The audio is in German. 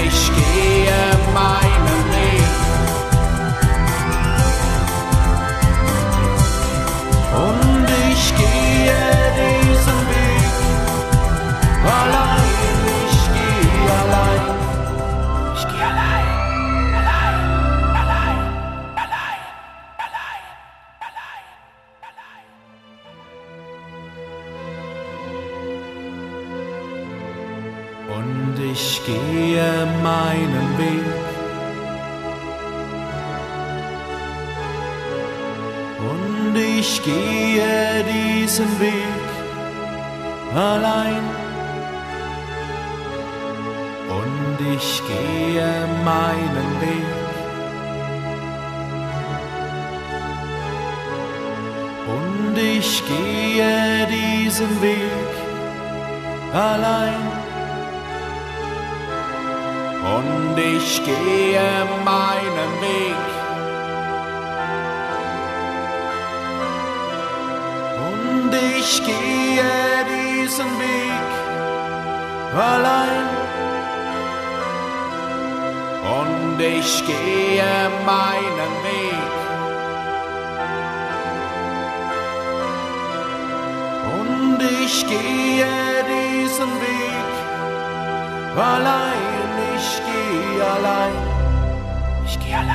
ich gehe meinen Weg. Und ich gehe diesen Weg allein, ich gehe allein. Ich gehe allein, allein, allein, allein, allein, allein, allein. Und ich gehe meinen Weg. Und ich gehe diesen Weg allein. Und ich gehe meinen Weg. Und ich gehe diesen Weg allein. Und ich gehe meinen Weg. Und ich gehe diesen Weg allein. Und ich gehe meinen Weg. Und ich gehe diesen Weg allein. Ich gehe allein. Ich gehe allein.